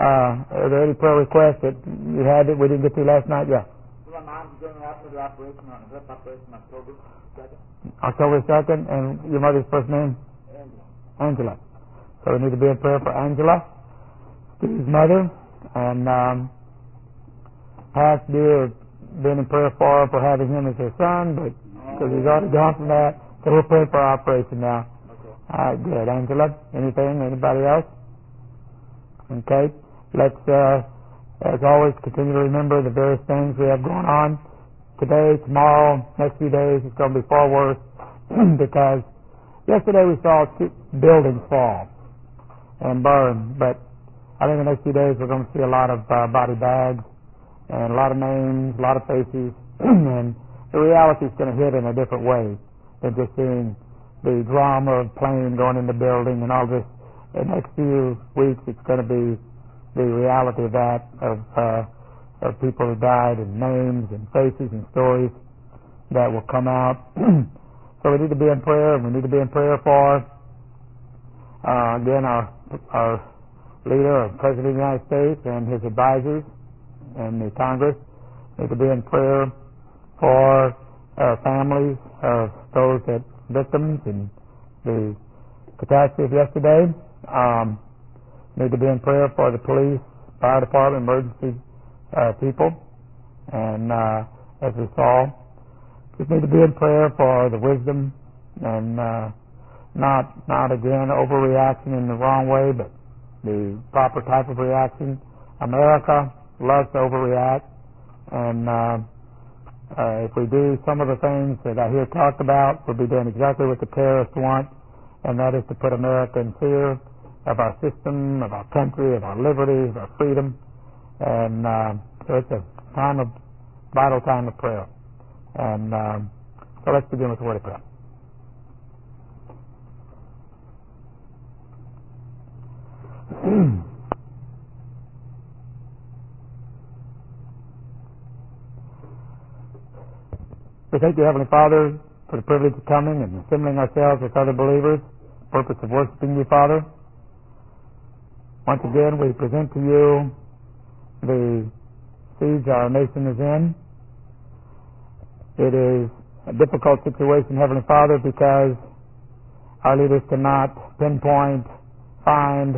Are there any prayer requests that you had that we didn't get to last night? Yeah. My mom's going out into operation on hip operation October 2nd. October 2nd, and your mother's first name? Angela. So we need to be in prayer for Angela, Steve's mother, and past dear been in prayer for her for having him as her son, but because he's already gone from that, so we're praying for our operation now. Okay. All right, good. Angela, anything? Anybody else? Okay. Let's, as always, continue to remember the various things we have going on today, tomorrow, next few days. It's going to be far worse because yesterday we saw buildings fall and burn, but I think the next few days we're going to see a lot of body bags and a lot of names, a lot of faces, and the reality is going to hit in a different way than just seeing the drama of plane going in the building and all this. The next few weeks it's going to be the reality of that, of people who died and names and faces and stories that will come out. So we need to be in prayer, and we need to be in prayer for, again, our leader, our President of the United States, and his advisors, and the Congress. We need to be in prayer for families of those that victims in the catastrophe yesterday. Need to be in prayer for the police, fire department, emergency people, and as we saw, just need to be in prayer for the wisdom and not again overreaction in the wrong way, but the proper type of reaction. America loves to overreact, and if we do some of the things that I hear talked about, we'll be doing exactly what the terrorists want, and that is to put America in fear of our system, of our country, of our liberty, of our freedom. And so it's a vital time of prayer. And so let's begin with the word of prayer. We thank you, Heavenly Father, for the privilege of coming and assembling ourselves with other believers, purpose of worshiping you, Father. Once again, we present to you the siege our nation is in. It is a difficult situation, Heavenly Father, because our leaders cannot pinpoint, find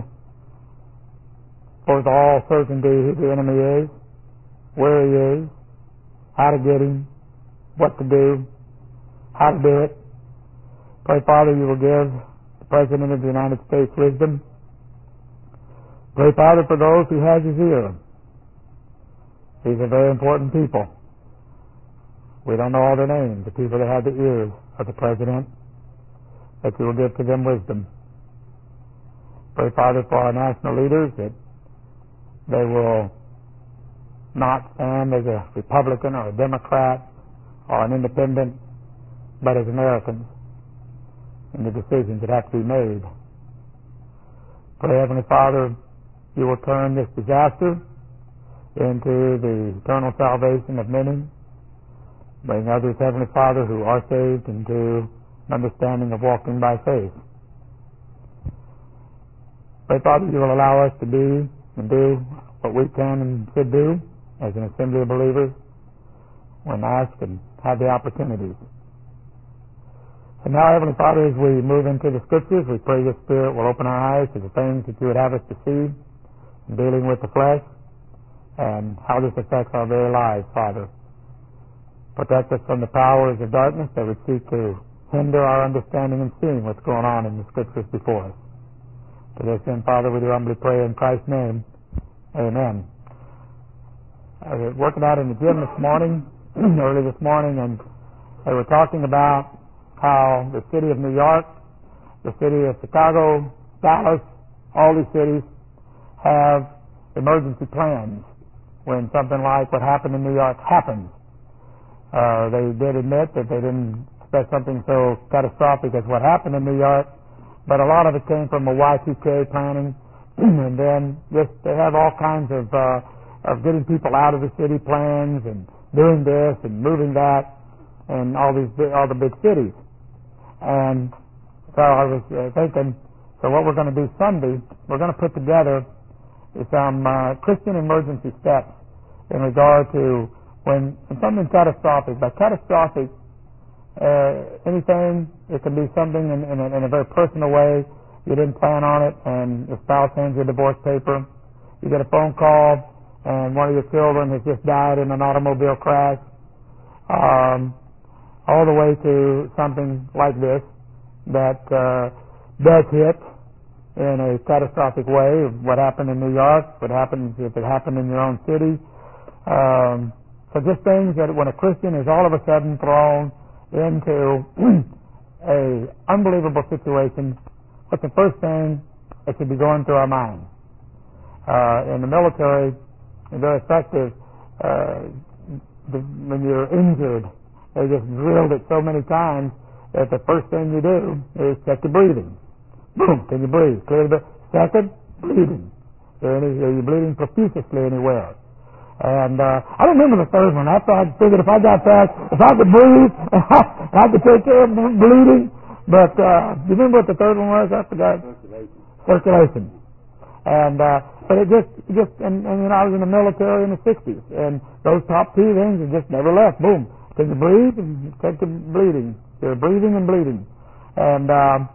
with all certainty who the enemy is, where he is, how to get him, what to do, how to do it. Pray, Father, you will give the President of the United States wisdom. Pray, Father, for those who has his ear. These are very important people. We don't know all their names, the people that have the ears of the President, that you will give to them wisdom. Pray, Father, for our national leaders, that they will not stand as a Republican or a Democrat or an independent, but as Americans in the decisions that have to be made. Pray, Heavenly Father, you will turn this disaster into the eternal salvation of many. Bring others, Heavenly Father, who are saved into an understanding of walking by faith. Pray, Father, you will allow us to be and do what we can and should do as an assembly of believers when asked and have the opportunities. And now, Heavenly Father, as we move into the Scriptures, we pray your Spirit will open our eyes to the things that you would have us to see, dealing with the flesh, and how this affects our very lives, Father. Protect us from the powers of darkness that would seek to hinder our understanding and seeing what's going on in the Scriptures before us. To this end, Father, we do humbly pray in Christ's name. Amen. I was working out in the gym this morning, early this morning, and they were talking about how the city of New York, the city of Chicago, Dallas, all these cities have emergency plans when something like what happened in New York happens. They did admit that they didn't expect something so catastrophic as what happened in New York, but a lot of it came from a Y2K planning, and then just they have all kinds of getting people out of the city plans and doing this and moving that and all the big cities. And so I was thinking, so what we're going to do Sunday, we're going to put together some Christian emergency steps in regard to when something catastrophic. By catastrophic, anything, it can be something in a very personal way. You didn't plan on it, and your spouse hands you a divorce paper. You get a phone call, and one of your children has just died in an automobile crash. All the way to something like this that does hit in a catastrophic way. What happened in New York, what happens if it happened in your own city. So just things that when a Christian is all of a sudden thrown into a unbelievable situation, what's the first thing that should be going through our mind? In the military, they're effective. When you're injured, they just drilled it so many times that the first thing you do is check your breathing. Boom, can you breathe? Clear the second, bleeding. Are you bleeding profusely anywhere? And I remember the third one. After I figured if I got that, if I could breathe, I could take care of bleeding. But do you remember what the third one was? I forgot. Circulation. And but it just and you know, I was in the military in the 60s, and those top two things just never left. Boom. Can you breathe? And take the bleeding. You're breathing and bleeding. And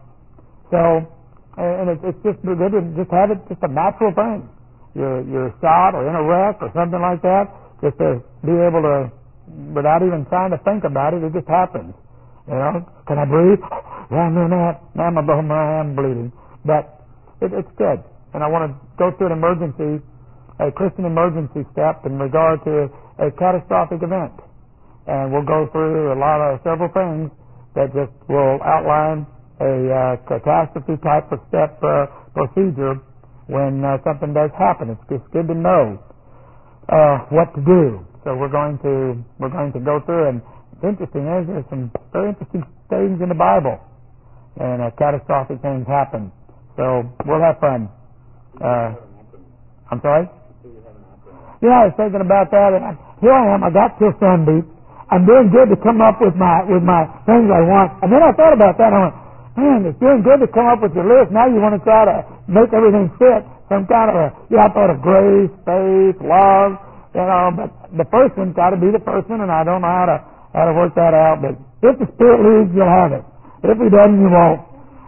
it's just good to just have it just a natural thing. You're shot or in a wreck or something like that, just to be able to, without even trying to think about it, it just happens. You know, can I breathe? Yeah, now I'm bleeding. But it's good. And I want to go through a Christian emergency step in regard to a catastrophic event. And we'll go through several things that just will outline a catastrophe type of step procedure when something does happen. It's just good to know what to do. So we're going to go through, and it's interesting. There's some very interesting things in the Bible, and catastrophic things happen. So we'll have fun. I'm sorry? Yeah, I was thinking about that, and here I am. I got till Sunday. I'm doing good to come up with my things I want. And then I thought about that, and I went, man, it's doing good to come up with your list. Now you want to try to make everything fit. Some kind of I thought of grace, faith, love, you know, but the first one's got to be the first one, and I don't know how to work that out. But if the Spirit leads, you'll have it. If He doesn't, you won't.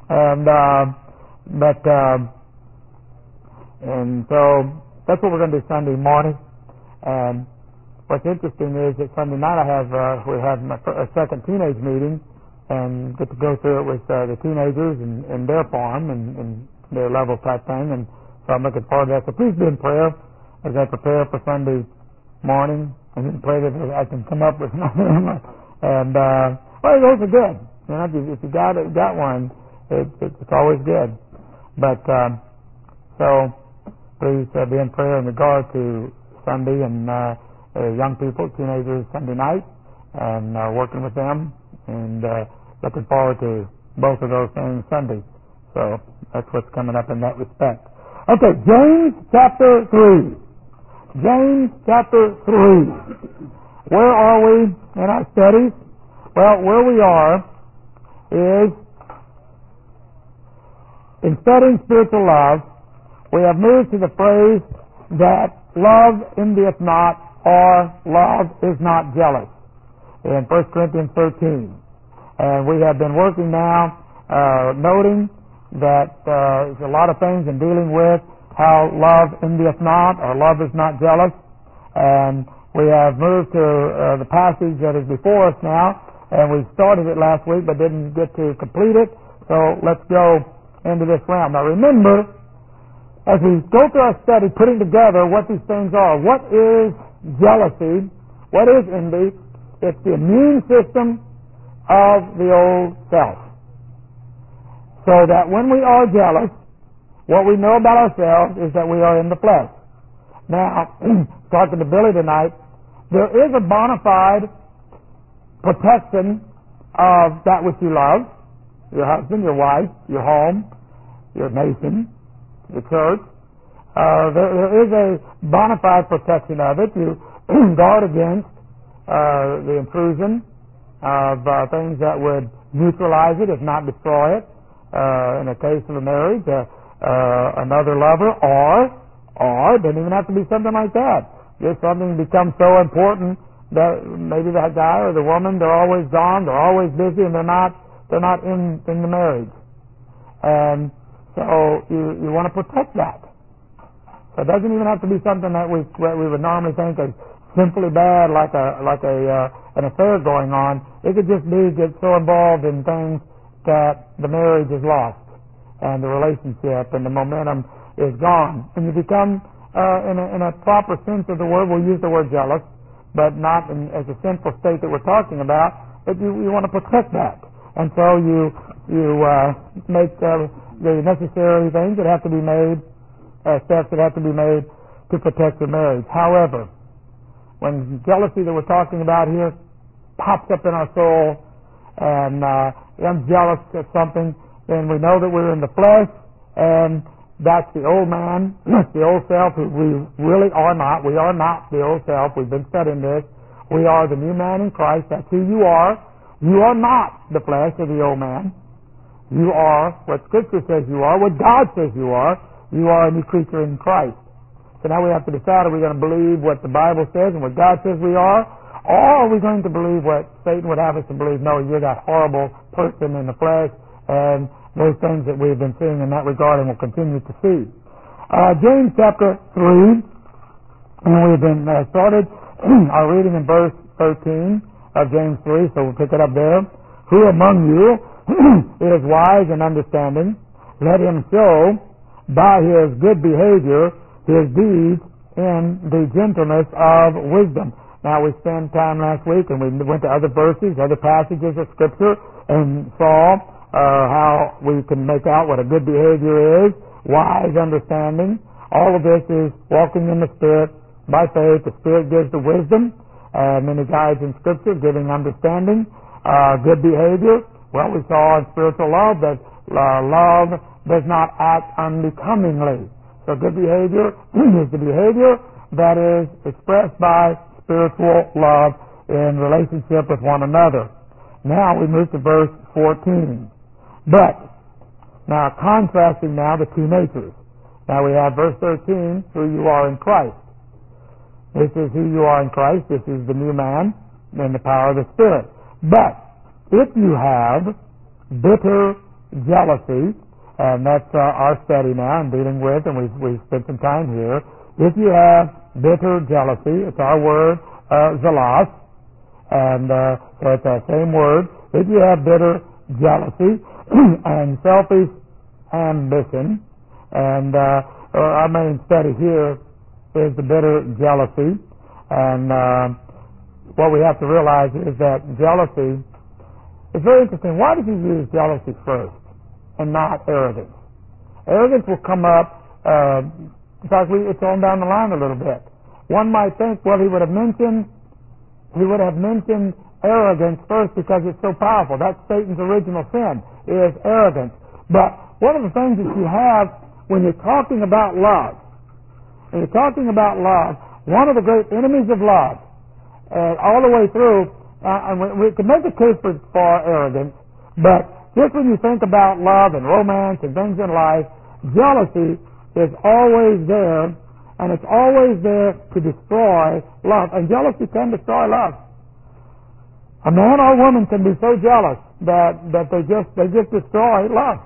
And so that's what we're going to do Sunday morning. And what's interesting is that Sunday night we have a second teenage meeting, and get to go through it with the teenagers and their farm and their level type thing. And so I'm looking forward to that. So please be in prayer as I prepare for Sunday morning, and then pray that I can come up with nothing. And those are good. You know, if you got one, it's always good. But so please be in prayer in regard to Sunday and young people, teenagers, Sunday night, and working with them, and looking forward to both of those things Sunday. So that's what's coming up in that respect. Okay, James chapter 3. James chapter 3. Where are we in our studies? Well, where we are is in studying spiritual love. We have moved to the phrase that love envieth not, or love is not jealous, in 1 Corinthians 13. And we have been working now, noting that there's a lot of things in dealing with how love envieth not, or love is not jealous. And we have moved to the passage that is before us now, and we started it last week but didn't get to complete it. So let's go into this realm. Now remember, as we go through our study, putting together what these things are. What is jealousy? What is envy? It's the immune system of the old self. So that when we are jealous, what we know about ourselves is that we are in the flesh. Now, talking to Billy tonight, there is a bona fide protection of that which you love, your husband, your wife, your home, your nation, the church. There is a bona fide protection of it. You guard against the intrusion of things that would neutralize it, if not destroy it. In the case of a marriage, another lover or Or it doesn't even have to be something like that. Just something becomes so important that maybe that guy or the woman, they're always gone, they're always busy, and they're not in the marriage. And so you want to protect that. So it doesn't even have to be something that we would normally think is simply bad, like an affair going on. It could just be get so involved in things that the marriage is lost and the relationship and the momentum is gone, and you become in a proper sense of the word. We'll use the word jealous, but not as a sinful state that we're talking about. But you want to protect that, and so you make the necessary things that have to be made, steps that have to be made to protect the marriage. However, when jealousy that we're talking about here pops up in our soul, and I'm jealous of something, then we know that we're in the flesh, and that's the old man, that's the old self, who we really are not. We are not the old self. We've been studying this. We are the new man in Christ. That's who you are. You are not the flesh or the old man. You are what Scripture says you are, what God says you are. You are a new creature in Christ. So now we have to decide, are we going to believe what the Bible says and what God says we are, or are we going to believe what Satan would have us to believe? No, you're that horrible person in the flesh, and those things that we've been seeing in that regard and will continue to see. James chapter 3, and we've been started our reading in verse 13 of James 3, so we'll pick it up there. Who among you is wise and understanding? Let him show by his good behavior his deeds in the gentleness of wisdom. Now, we spent time last week, and we went to other verses, other passages of Scripture, and saw how we can make out what a good behavior is, wise understanding. All of this is walking in the Spirit by faith. The Spirit gives the wisdom, many guides in Scripture giving understanding. Good behavior, well, we saw in spiritual love that love does not act unbecomingly. So good behavior is the behavior that is expressed by spiritual love in relationship with one another. Now we move to verse 14. But, now contrasting now the two natures. Now we have verse 13, who you are in Christ. This is who you are in Christ. This is the new man in the power of the Spirit. But, if you have bitter jealousy, and that's our study now and dealing with, and we've spent some time here. If you have bitter jealousy, it's our word, zelos, and so it's the same word. If you have bitter jealousy and selfish ambition, and our main study here is the bitter jealousy, and what we have to realize is that jealousy is very interesting. Why did he use jealousy first and not arrogance? Arrogance will come up, in fact, it's on down the line a little bit. One might think, well, he would have mentioned arrogance first because it's so powerful. That's Satan's original sin, is arrogance. But one of the things that you have when you're talking about love, one of the great enemies of love, all the way through, and we can make a case for arrogance, but just when you think about love and romance and things in life, jealousy is always there, and it's always there to destroy love. And jealousy can destroy love. A man or woman can be so jealous that they just destroy love.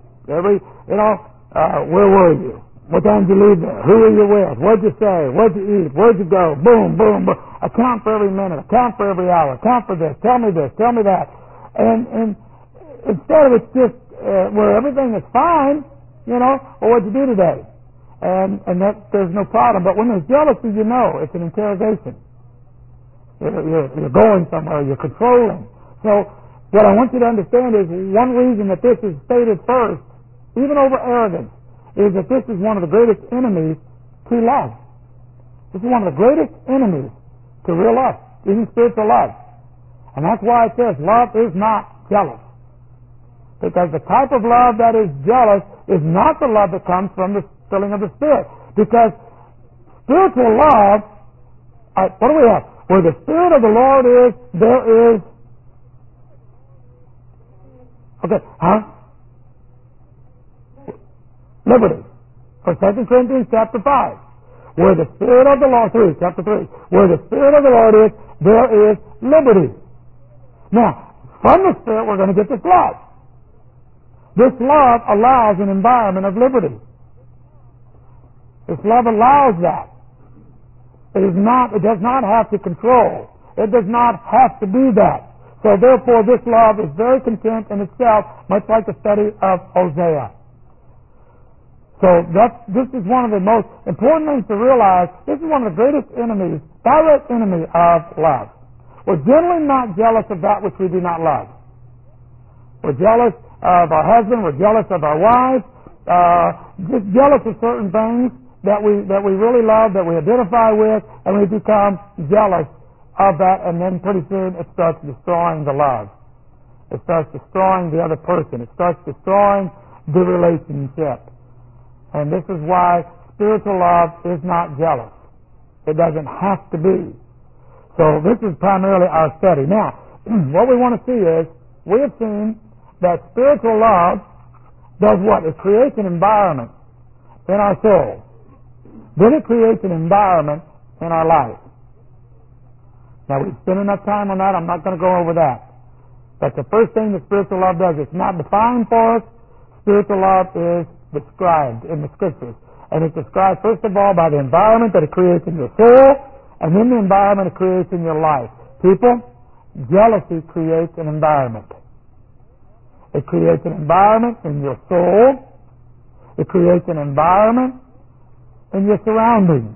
Where were you? What time did you leave there? Who were you with? What'd you say? What'd you eat? Where'd you go? Boom, boom, boom. Account for every minute. Account for every hour. Account for this. Tell me this. Tell me that. And instead of it's just where everything is fine, well, what'd you do today? And that there's no problem. But when there's jealousy, it's an interrogation. You're going somewhere. You're controlling. So what I want you to understand is one reason that this is stated first, even over arrogance, is that this is one of the greatest enemies to love. This is one of the greatest enemies to real love, even spiritual love. And that's why it says love is not jealous. Because the type of love that is jealous is not the love that comes from the filling of the Spirit. Because spiritual love, what do we have? Where the Spirit of the Lord is, there is... Liberty. For 2 Corinthians chapter 5. Where the Spirit of the Lord, chapter 3. Where the Spirit of the Lord is, there is liberty. Now, from the Spirit we're going to get this love. This love allows an environment of liberty. This love allows that. It does not have to control. It does not have to do that. So therefore this love is very content in itself, much like the study of Hosea. So this is one of the most important things to realize. This is one of the greatest enemies, direct enemy of love. We're generally not jealous of that which we do not love. We're jealous of our husband, we're jealous of our wives, just jealous of certain things that we really love, that we identify with, and we become jealous of that, and then pretty soon it starts destroying the love. It starts destroying the other person. It starts destroying the relationship. And this is why spiritual love is not jealous. It doesn't have to be. So this is primarily our study. Now, what we want to see is, we have seen that spiritual love does what? It creates an environment in our soul. Then it creates an environment in our life. Now, we've spent enough time on that. I'm not going to go over that. But the first thing that spiritual love does, it's not defined for us. Spiritual love is described in the Scriptures. And it's described, first of all, by the environment that it creates in your soul, and then the environment it creates in your life. People, jealousy creates an environment. It creates an environment in your soul. It creates an environment in your surroundings.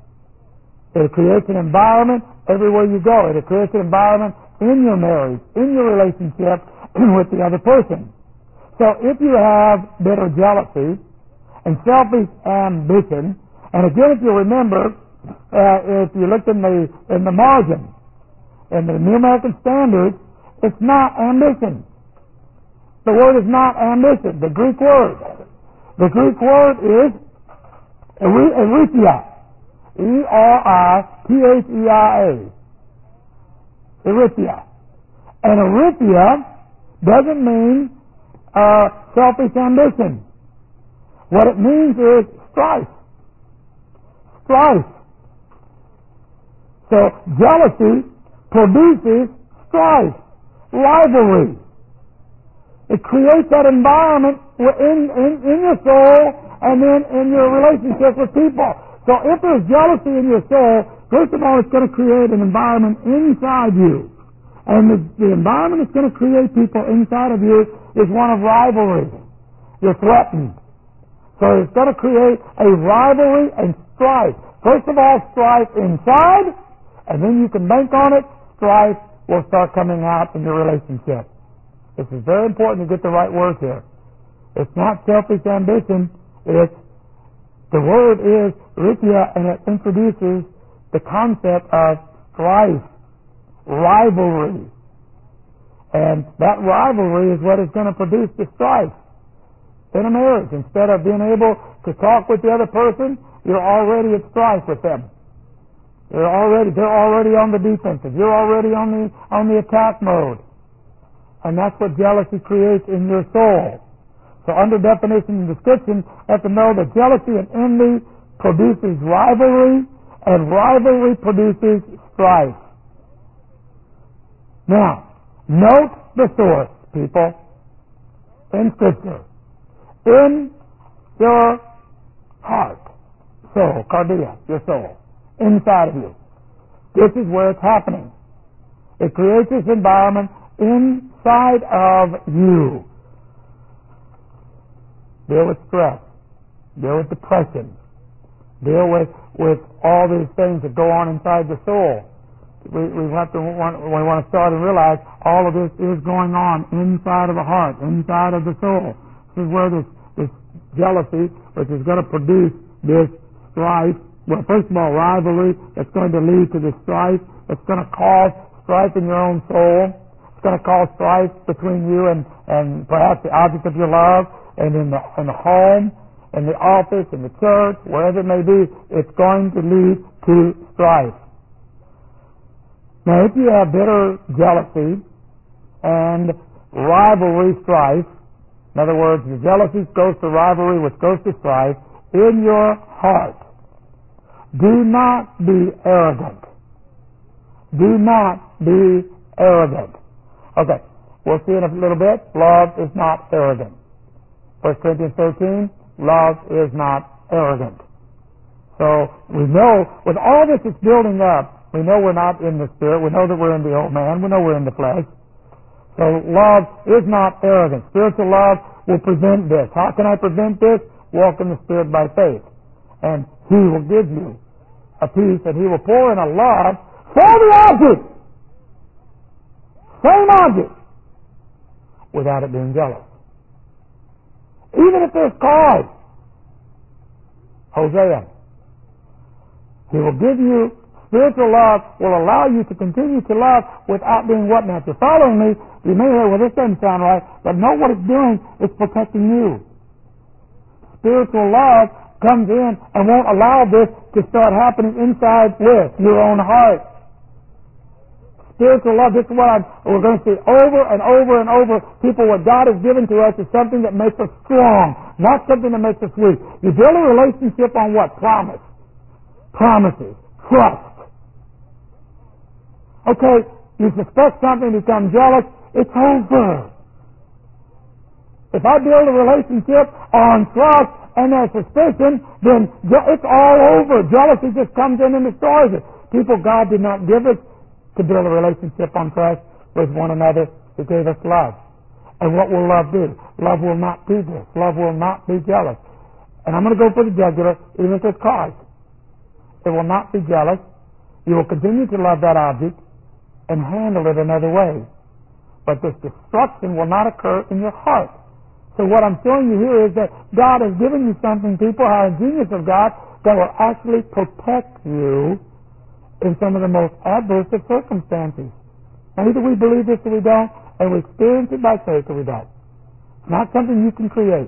It creates an environment everywhere you go. It creates an environment in your marriage, in your relationship with the other person. So if you have bitter jealousy and selfish ambition, and again, if you remember, if you look in the margin, in the New American Standard, it's not ambition. The word is not ambition, the Greek word. The Greek word is erythia. E-R-I-T-H-E-I-A. Erythia. And erythia doesn't mean selfish ambition. What it means is strife. Strife. So jealousy produces strife, rivalry. It creates that environment in your soul and then in your relationship with people. So if there's jealousy in your soul, first of all, it's going to create an environment inside you. And the environment that's going to create people inside of you is one of rivalry. You're threatened. So it's going to create a rivalry and strife. First of all, strife inside, and then you can bank on it, strife will start coming out in your relationship. This is very important to get the right word here. It's not selfish ambition, the word is erythia, and it introduces the concept of strife, rivalry. And that rivalry is what is going to produce the strife in a marriage. Instead of being able to talk with the other person, you're already at strife with them. They're already on the defensive. You're already on the attack mode. And that's what jealousy creates in your soul. So under definition and description, you have to know that jealousy and envy produces rivalry, and rivalry produces strife. Now, note the source, people, in Scripture. In your heart, soul, cardia, your soul, inside of you. This is where it's happening. It creates this environment inside of you. Deal with stress. Deal with depression. Deal with all these things that go on inside the soul. We want to start and realize all of this is going on inside of the heart, inside of the soul. This is where this jealousy, which is going to produce this strife. Well, first of all, rivalry that's going to lead to this strife. It's going to cause strife in your own soul. It's going to cause strife between you and perhaps the object of your love. And in the home, in the office, in the church, wherever it may be, it's going to lead to strife. Now, if you have bitter jealousy and rivalry strife, in other words, the jealousy goes to rivalry, which goes to strife, in your heart. Do not be arrogant. Do not be arrogant. Okay, we'll see in a little bit. Love is not arrogant. 1 Corinthians 13, love is not arrogant. So we know, with all this that's building up, we know we're not in the Spirit. We know that we're in the old man. We know we're in the flesh. So love is not arrogant. Spiritual love will prevent this. How can I prevent this? Walk in the Spirit by faith. And He will give you a peace, and He will pour in a love for the object. Same object. Without it being jealous. Even if there's cause. Hosea. He will give you spiritual love, will allow you to continue to love without being what? Now, if you're following me, you may hear, well, this doesn't sound right, but know what it's doing. It's protecting you. Spiritual love comes in and won't allow this to start happening inside with your own heart. Spiritual love, this is what we're going to see over and over and over. People, what God has given to us is something that makes us strong, not something that makes us weak. You build a relationship on what? Promise. Promises. Trust. Okay, you suspect something, become jealous, it's over. If I build a relationship on trust and there's suspicion, then it's all over. Jealousy just comes in and destroys it. People, God did not give us to build a relationship on trust with one another. He gave us love. And what will love do? Love will not do this. Love will not be jealous. And I'm going to go for the jugular, even if it's cause. It will not be jealous. You will continue to love that object and handle it another way. But this destruction will not occur in your heart. So what I'm showing you here is that God has given you something, people, how ingenious of God, that will actually protect you in some of the most adverse of circumstances. And either we believe this or we don't, and we experience it by faith or we don't. It's not something you can create.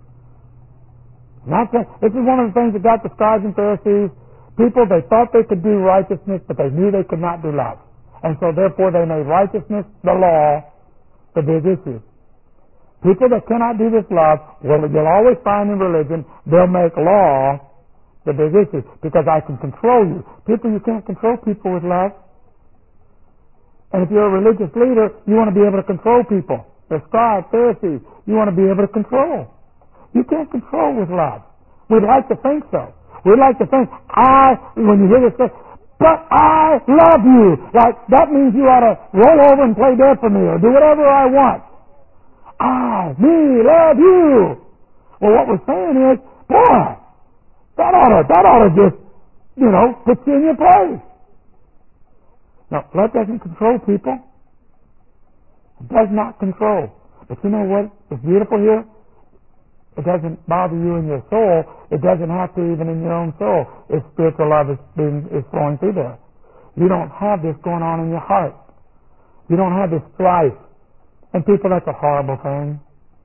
This is one of the things that got the scribes and Pharisees. People, they thought they could do righteousness, but they knew they could not do love. And so therefore they made righteousness, the law, the big issue. People that cannot do this love, well, you'll always find in religion, they'll make law the big issue, because I can control you. People, you can't control people with love. And if you're a religious leader, you want to be able to control people. The scribes, Pharisees, you want to be able to control. You can't control with love. We'd like to think so. We'd like to think, when you hear this stuff, but I love you. Like, that means you ought to roll over and play dead for me or do whatever I want. Me, love you. Well, what we're saying is, boy, that ought to just, put you in your place. Now, love doesn't control people. It does not control. But you know what is beautiful here? It doesn't bother you in your soul. It doesn't have to even in your own soul. If spiritual love is flowing through there. You don't have this going on in your heart. You don't have this strife. And people, that's a horrible thing.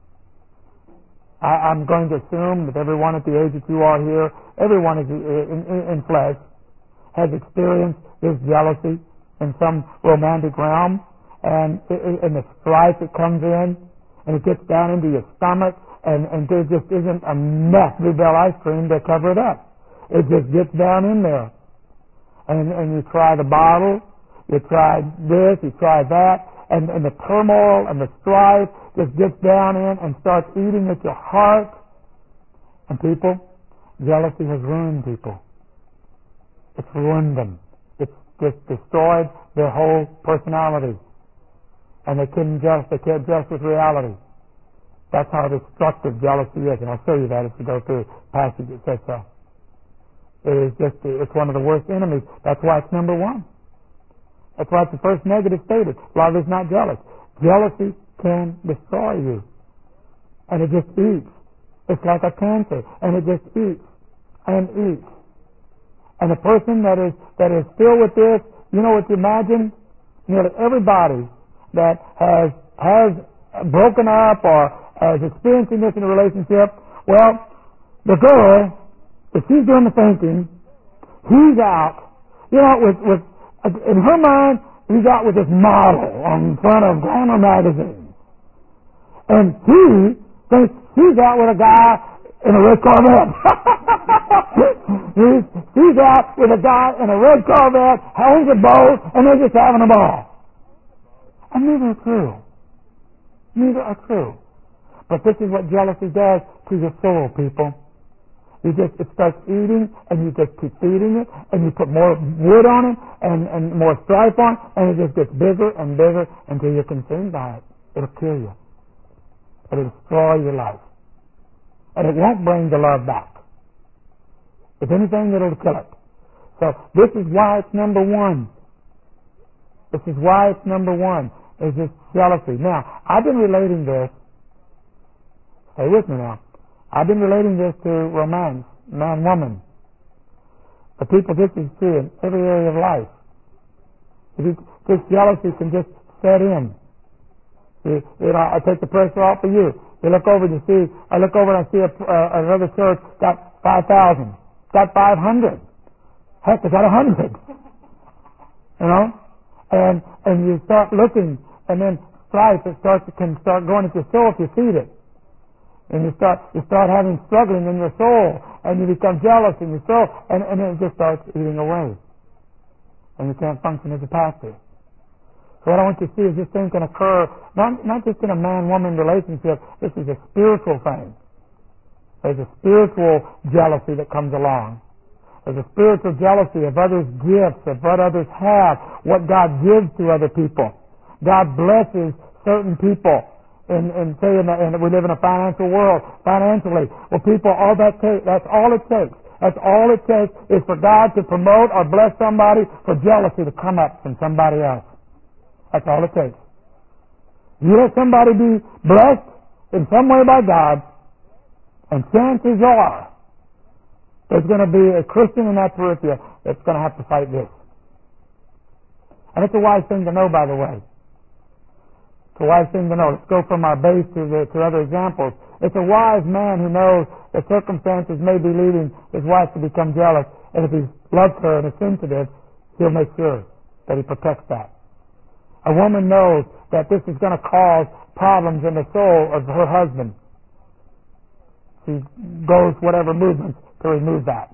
I'm going to assume that everyone at the age that you are here, everyone is in flesh, has experienced this jealousy in some romantic realm, and the strife that comes in, and it gets down into your stomach, and there just isn't enough Bluebell ice cream to cover it up. It just gets down in there. And you try the bottle, you try this, you try that, and the turmoil and the strife just gets down in and starts eating at your heart. And people, jealousy has ruined people. It's ruined them. It's just destroyed their whole personality. And they can't adjust with reality. That's how destructive jealousy is, and I'll show you that if you go through a passage that says so. It's one of the worst enemies. That's why it's number one. That's why it's the first negative stated. Love is not jealous. Jealousy can destroy you. And it just eats. It's like a cancer, and it just eats and eats. And a person that is filled with this, you know what you imagine? Nearly everybody that has broken up or as experiencing this in a relationship, well, the girl, if she's doing the thinking, he's out, with in her mind, he's out with this model on front of Glamour magazine. And he thinks she's out with a guy in a red Corvette. He's out with a guy in a red Corvette, hangs a bow, and they're just having a ball. And neither are true. Neither are true. But this is what jealousy does to your soul, people. It starts eating, and you just keep feeding it, and you put more wood on it, and more strife on it, and it just gets bigger and bigger until you're consumed by it. It'll kill you. It'll destroy your life. And it won't bring the love back. If anything, it'll kill it. So this is why it's number one. This is why it's number one, is this jealousy. Now, I've been relating this. Stay with me now. I've been relating this to romance, man-woman. But people, this is true in every area of life. This jealousy can just set in. I take the pressure off of you. You look over and you see, I look over and I see another church got 5,000, got 500. Heck, they got 100. You know? And you start looking, and then strife can start going into your soul if you feed it. And you start having struggling in your soul, and you become jealous in your soul, and it just starts eating away. And you can't function as a pastor. So what I want you to see is this thing can occur, not just in a man-woman relationship, this is a spiritual thing. There's a spiritual jealousy that comes along. There's a spiritual jealousy of others' gifts, of what others have, what God gives to other people. God blesses certain people. And we live in a financial world, financially. Well, people, that's all it takes. That's all it takes is for God to promote or bless somebody, for jealousy to come up from somebody else. That's all it takes. You let somebody be blessed in some way by God, and chances are there's going to be a Christian in that periphery that's going to have to fight this. And it's a wise thing to know, by the way. It's a wise thing to know. Let's go from our base to other examples. It's a wise man who knows that circumstances may be leading his wife to become jealous, and if he loves her and is sensitive, he'll make sure that he protects that. A woman knows that this is going to cause problems in the soul of her husband. She goes whatever movements to remove that.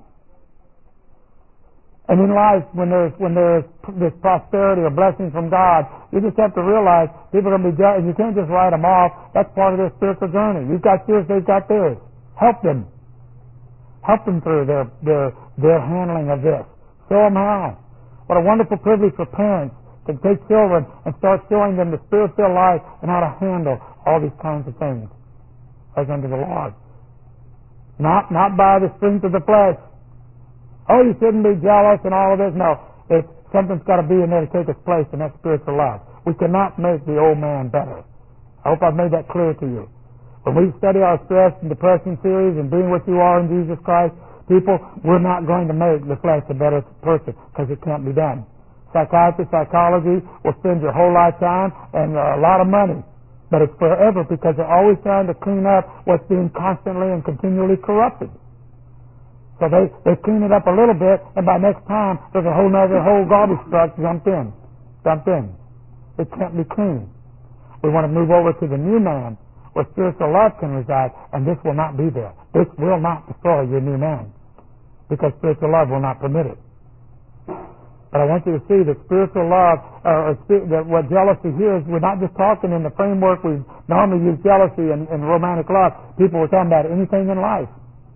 And in life, when there's this prosperity or blessing from God, you just have to realize people are going to be jealous. You can't just write them off. That's part of their spiritual journey. You've got yours, they've got theirs. Help them. Help them through their handling of this. Show them how. What a wonderful privilege for parents to take children and start showing them the spiritual life and how to handle all these kinds of things as unto the Lord. Not by the strength of the flesh. Oh, you shouldn't be jealous and all of this. No, something's got to be in there to take its place, and that's spiritual love. We cannot make the old man better. I hope I've made that clear to you. When we study our stress and depression series and being what you are in Jesus Christ, people, we're not going to make the flesh a better person because it can't be done. Psychiatry, psychology will spend your whole lifetime and a lot of money, but it's forever because they're always trying to clean up what's being constantly and continually corrupted. So they clean it up a little bit, and by next time, there's a whole garbage truck jumped in. It can't be clean. We want to move over to the new man, where spiritual love can reside, and this will not be there. This will not destroy your new man, because spiritual love will not permit it. But I want you to see that spiritual love, that what jealousy here is, we're not just talking in the framework we normally use jealousy and romantic love. People were talking about anything in life.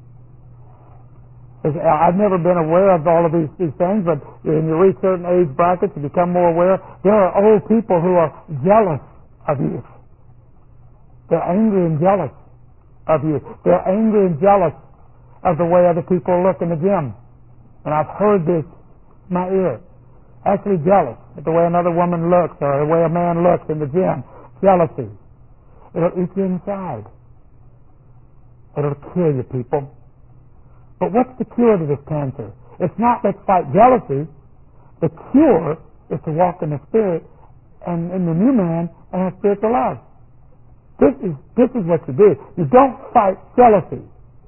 I've never been aware of all of these things, but when you reach certain age brackets, you become more aware. There are old people who are jealous of youth. They're angry and jealous of youth. They're angry and jealous of the way other people look in the gym. And I've heard this in my ear. Actually jealous at the way another woman looks or the way a man looks in the gym. Jealousy. It'll eat you inside. It'll kill you, people. But what's the cure to this cancer? It's not let's fight jealousy. The cure is to walk in the Spirit and in the new man and have spiritual love. This is what you do. You don't fight jealousy.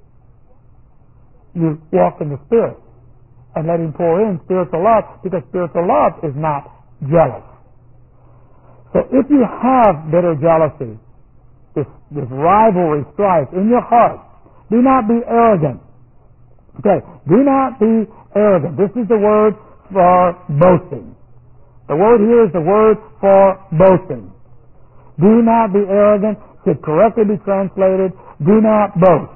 You walk in the Spirit and let Him pour in spiritual love, because spiritual love is not jealous. So if you have bitter jealousy, this rivalry, strife in your heart, Do not be arrogant. Okay, do not be arrogant. This is the word for boasting. The word here is the word for boasting. Do not be arrogant should correctly be translated, do not boast.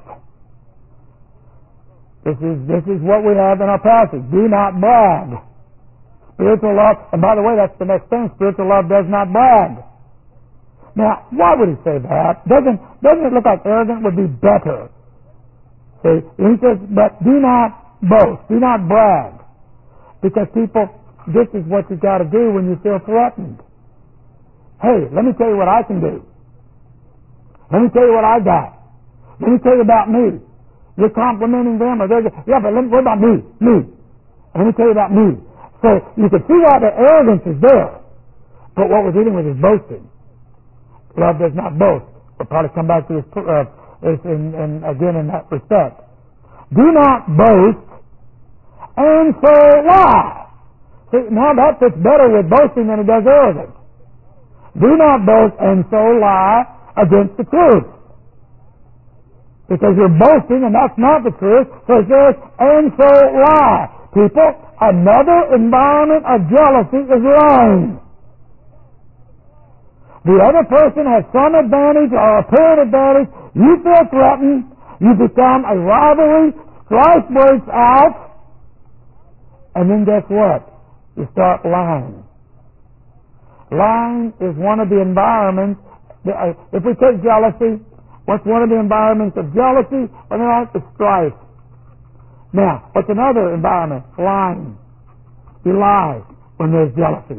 This is what we have in our passage. Do not brag. Spiritual love, and by the way, that's the next thing. Spiritual love does not brag. Now, why would he say that? Doesn't it look like arrogant would be better? See, he says, but do not boast, do not brag. Because people, this is what you've got to do when you feel threatened. Hey, let me tell you what I can do. Let me tell you what I got. Let me tell you about me. You're complimenting them, or they're yeah, but what about me? Me. Let me tell you about me. So you can see why the arrogance is there. But what we're dealing with is boasting. Love does not boast. We'll probably come back to this again in that respect. Do not boast and so lie. See, now that fits better with boasting than it does arrogance. Do not boast and so lie against the truth. Because you're boasting and that's not the truth. So it says, and so lie. People, another environment of jealousy is lying. The other person has some advantage or apparent advantage. You feel threatened. You become a rivalry. Strife breaks out. And then guess what? You start lying. Lying is one of the environments. If we take jealousy, what's one of the environments of jealousy? Well, it's strife. Now, what's another environment? Lying. You lie when there's jealousy.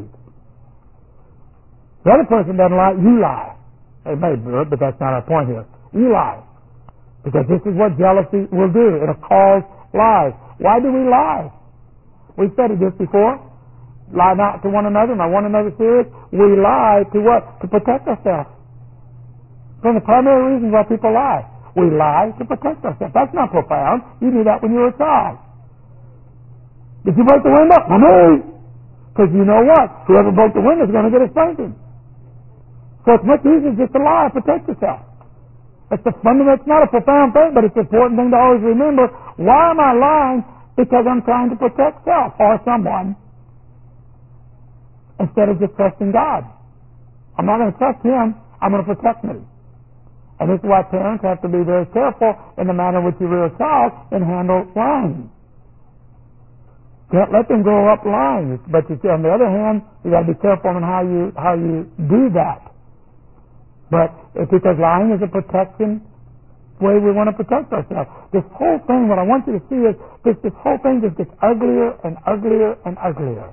The other person doesn't lie, you lie. They may do it, but that's not our point here. You lie. Because this is what jealousy will do. It'll cause lies. Why do we lie? We've studied this before. Lie not to one another, not one another serious. We lie to what? To protect ourselves. One of the primary reasons why people lie. We lie to protect ourselves. That's not profound. You knew that when you were a child. Did you break the window? Not me. Because you know what? Whoever broke the window is going to get a spanking. So it's much easier just to lie, protect yourself. It's not a profound thing, but it's an important thing to always remember. Why am I lying? Because I'm trying to protect self or someone instead of just trusting God. I'm not going to trust Him. I'm going to protect me. And this is why parents have to be very careful in the manner in which you rear a child and handle lying. Can't let them grow up lying. But on the other hand, you got to be careful on how you do that. But it's because lying is a protection way we want to protect ourselves. This whole thing, what I want you to see is this whole thing just gets uglier and uglier and uglier.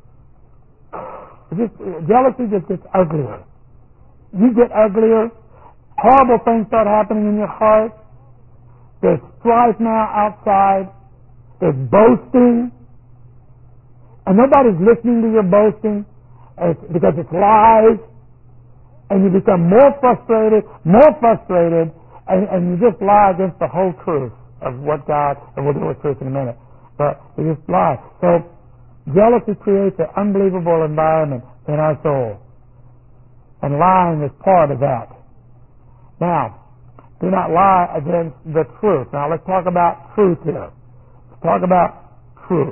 Jealousy just gets uglier. You get uglier. Horrible things start happening in your heart. There's strife now outside. There's boasting. And nobody's listening to your boasting because it's lies. And you become more frustrated, and you just lie against the whole truth of what God, and we'll deal with truth in a minute. But you just lie. So jealousy creates an unbelievable environment in our soul. And lying is part of that. Now, do not lie against the truth. Now let's talk about truth here. Let's talk about truth.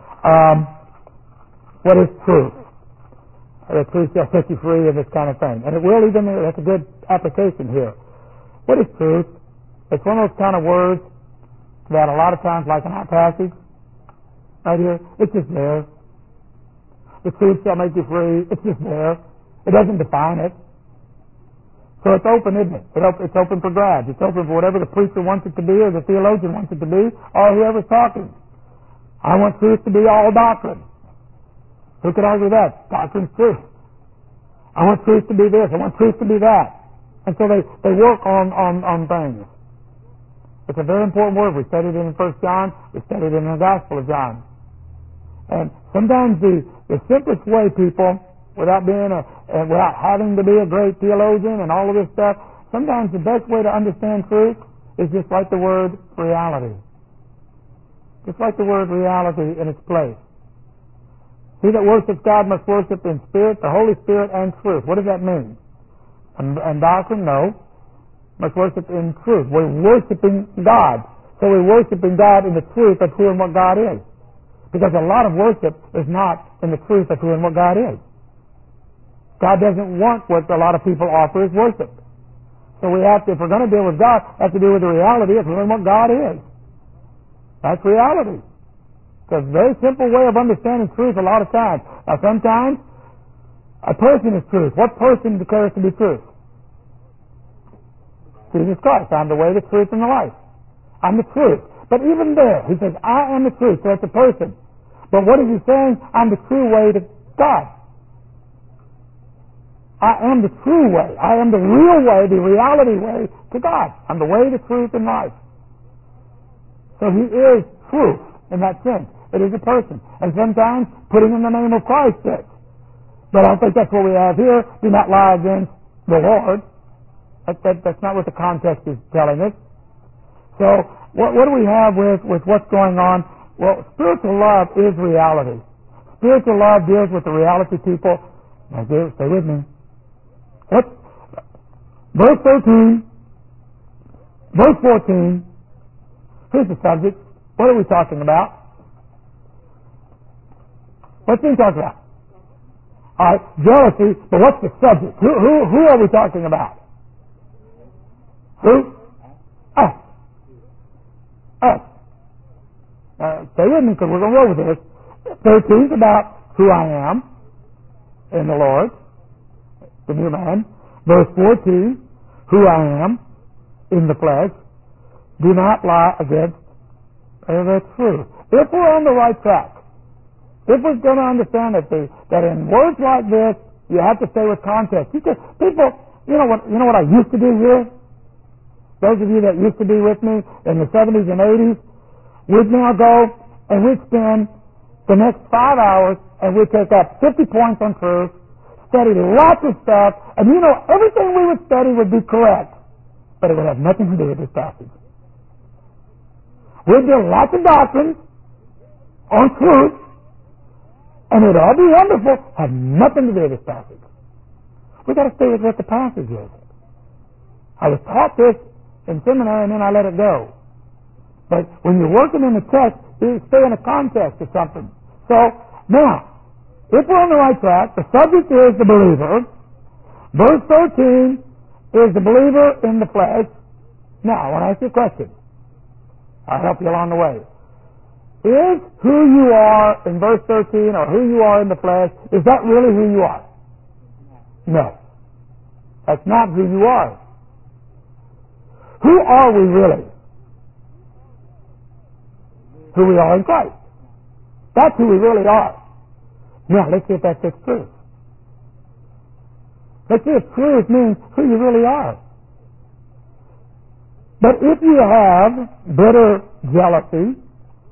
What is truth? The truth shall set you free and this kind of thing. And it will even, that's a good application here. What is truth? It's one of those kind of words that a lot of times, like in our passage, right here, it's just there. The truth shall make you free. It's just there. It doesn't define it. So it's open, isn't it? It's open for grabs. It's open for whatever the preacher wants it to be or the theologian wants it to be or whoever's talking. I want truth to be all doctrine. Who could argue that? Doctrine's truth. I want truth to be this. I want truth to be that. And so they work on things. It's a very important word. We studied it in 1 John. We studied it in the Gospel of John. And sometimes the simplest way, people, without having to be a great theologian and all of this stuff, sometimes the best way to understand truth is just like the word reality. Just like the word reality in its place. He that worships God must worship in spirit, the Holy Spirit, and truth. What does that mean? And doctrine? No. must worship in truth. We're worshiping God. So we're worshiping God in the truth of who and what God is. Because a lot of worship is not in the truth of who and what God is. God doesn't want what a lot of people offer as worship. So we have to, if we're going to deal with God, we have to deal with the reality of who and what God is. That's reality. It's a very simple way of understanding truth a lot of times. Now sometimes, a person is truth. What person declares to be truth? Jesus Christ. I'm the way, the truth, and the life. I'm the truth. But even there, he says, I am the truth. So that's a person. But what is he saying? I'm the true way to God. I am the true way. I am the real way, the reality way to God. I'm the way, the truth, and life. So he is truth in that sense. It is a person. And sometimes putting in the name of Christ fits. But I don't think that's what we have here. Do not lie against the Lord. That's not what the context is telling us. So what do we have with what's going on? Well, spiritual love is reality. Spiritual love deals with the reality people. Now, stay with me. Verse 13, verse 14, here's the subject. What are we talking about? What's being talked about? All right, jealousy, but what's the subject? Who are we talking about? Who? Us. Us. Stay with me because we're going to roll with this. 13 is about who I am in the Lord, the new man. Verse 14, who I am in the flesh. Do not lie against the truth. If we're on the right track, if we're going to understand that in words like this, you have to stay with context. Because people, you know what I used to do here? Those of you that used to be with me in the 70s and 80s, we'd now go and we'd spend the next 5 hours and we'd take up 50 points on truth, study lots of stuff, and everything we would study would be correct, but it would have nothing to do with this passage. We'd do lots of doctrines on truth, and it would all be wonderful, have nothing to do with this passage. We've got to stay with what the passage is. I was taught this in seminary and then I let it go. But when you're working in the text, you stay in a context of something. So, now, if we're on the right track, the subject is the believer. Verse 13 is the believer in the flesh. Now, I want to ask you a question. I'll help you along the way. Is who you are in verse 13 or who you are in the flesh, is that really who you are? No. That's not who you are. Who are we really? Who we are in Christ. That's who we really are. Now, let's see if that's truth. Let's see if truth means who you really are. But if you have bitter jealousy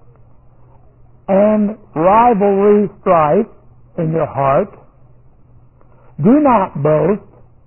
and rivalry strife in your heart, do not boast,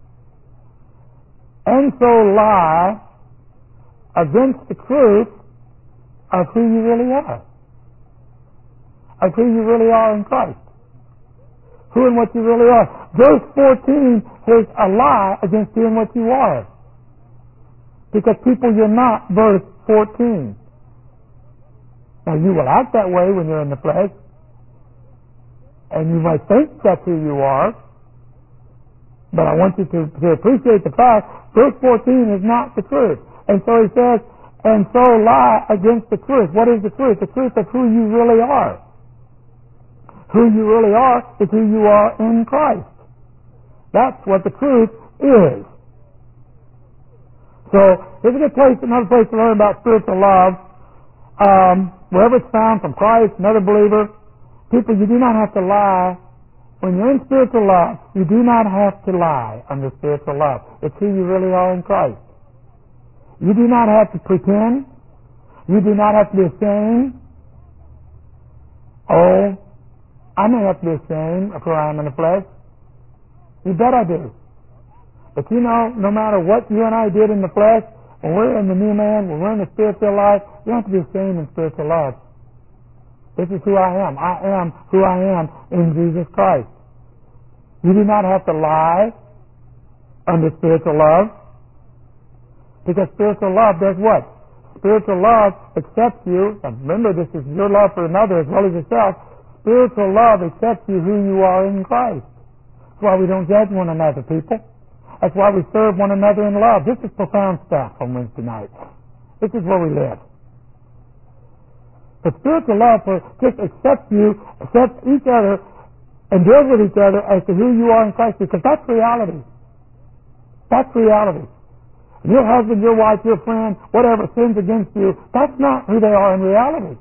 and so lie against the truth of who you really are. Of who you really are in Christ. Who and what you really are. Verse 14 is a lie against who and what you are. Because people, you're not verse 14. Now you will act that way when you're in the flesh. And you might think that's who you are. But I want you to appreciate the fact, verse 14 is not the truth. And so he says, and so lie against the truth. What is the truth? The truth of who you really are. Who you really are is who you are in Christ. That's what the truth is. So, here's a good place, another place to learn about spiritual love. Wherever it's found from Christ, another believer, people, you do not have to lie. When you're in spiritual love, you do not have to lie under spiritual love. It's who you really are in Christ. You do not have to pretend. You do not have to be ashamed. Oh, I may have to be ashamed of who I am in the flesh. You bet I do. But no matter what you and I did in the flesh, when we're in the new man, when we're in the spiritual life, you don't have to be ashamed in spiritual love. This is who I am. I am who I am in Jesus Christ. You do not have to lie under spiritual love. Because spiritual love does what? Spiritual love accepts you. And remember, this is your love for another as well as yourself. Spiritual love accepts you who you are in Christ. That's why we don't judge one another, people. That's why we serve one another in love. This is profound stuff on Wednesday night. This is where we live. But spiritual love just accepts you, accepts each other, and deals with each other as to who you are in Christ, because that's reality. That's reality. Your husband, your wife, your friend, whatever sins against you, that's not who they are in reality.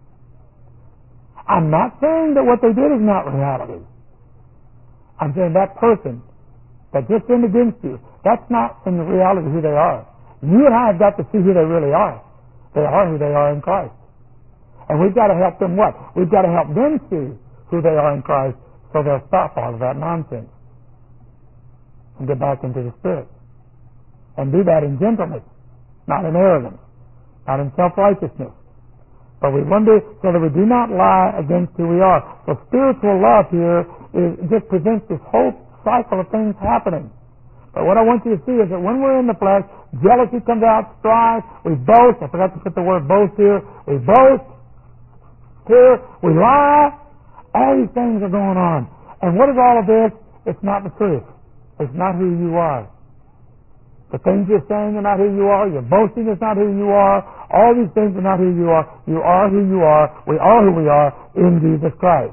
I'm not saying that what they did is not reality. I'm saying that person that just sinned against you, that's not in the reality who they are. You and I have got to see who they really are. They are who they are in Christ. And we've got to help them what? We've got to help them see who they are in Christ so they'll stop all of that nonsense and get back into the Spirit. And do that in gentleness, not in arrogance, not in self-righteousness. But we wonder so that we do not lie against who we are. So spiritual love here just presents this whole cycle of things happening. But what I want you to see is that when we're in the flesh, jealousy comes out, strife, we boast. I forgot to put the word boast here. We boast. Here, we lie. All these things are going on. And what is all of this? It's not the truth. It's not who you are. The things you're saying are not who you are. Your boasting is not who you are. All these things are not who you are. You are who you are. We are who we are in Jesus Christ.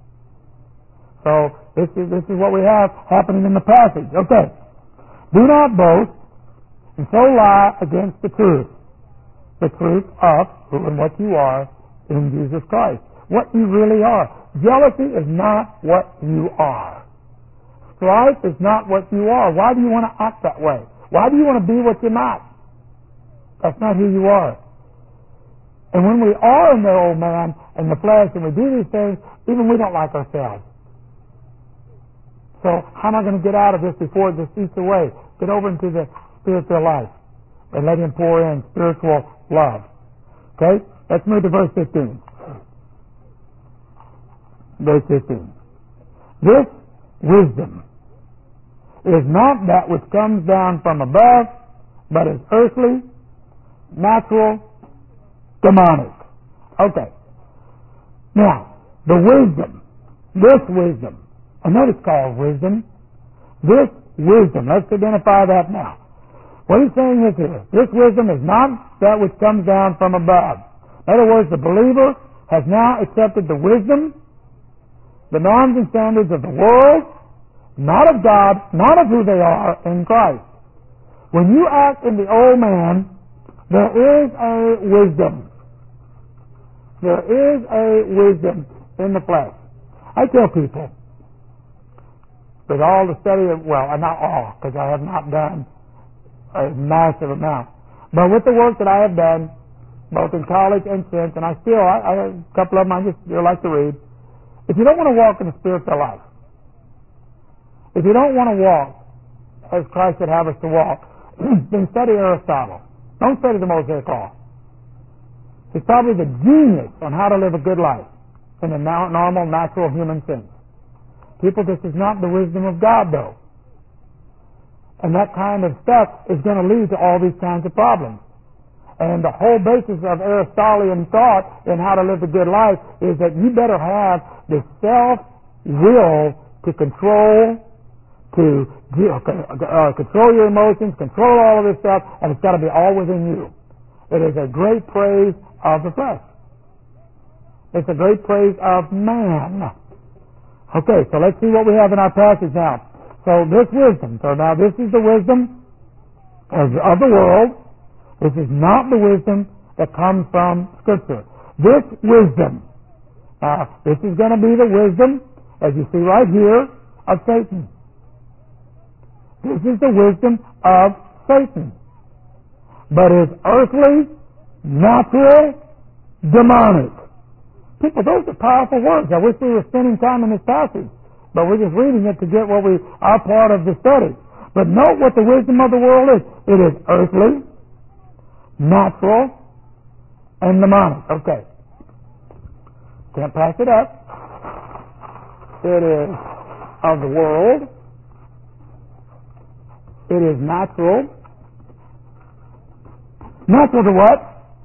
So this is what we have happening in the passage. Okay. Do not boast and so lie against the truth of who and what you are in Jesus Christ. What you really are. Jealousy is not what you are. Strife is not what you are. Why do you want to act that way? Why do you want to be what you're not? That's not who you are. And when we are in the old man and the flesh and we do these things, even we don't like ourselves. So how am I going to get out of this before this eats away? Get over into the spiritual life and let Him pour in spiritual love. Okay? Let's move to verse 15. Verse 15. This wisdom is not that which comes down from above, but is earthly, natural, demonic. Okay. Now, the wisdom, this wisdom, I know it's called wisdom. This wisdom, let's identify that now. What he's saying is here, this wisdom is not that which comes down from above. In other words, the believer has now accepted the wisdom, the norms and standards of the world, not of God, not of who they are in Christ. When you act in the old man, there is a wisdom. There is a wisdom in the flesh. I tell people, with all the study of, well, not all, because I have not done a massive amount, but with the work that I have done, both in college and since, and I a couple of them I just still like to read, if you don't want to walk in the spiritual life, if you don't want to walk as Christ would have us to walk, then study Aristotle. Don't study the Mosaic Law. He's probably the genius on how to live a good life in a normal, natural human sense. People, this is not the wisdom of God, though. And that kind of stuff is going to lead to all these kinds of problems. And the whole basis of Aristotelian thought in how to live a good life is that you better have the self-will to control control your emotions, control all of this stuff, and it's got to be all within you. It is a great praise of the flesh. It's a great praise of man. Okay, so let's see what we have in our passage now. So this wisdom, so now this is the wisdom of the world. This is not the wisdom that comes from Scripture. This wisdom, this is going to be the wisdom, as you see right here, of Satan. This is the wisdom of Satan. But it's earthly, natural, demonic. People, those are powerful words. I wish we were spending time in this passage, but we're just reading it to get our part of the study. But note what the wisdom of the world is. It is earthly, natural, and demonic. Okay. Can't pass it up. It is of the world. It is natural. Natural to what?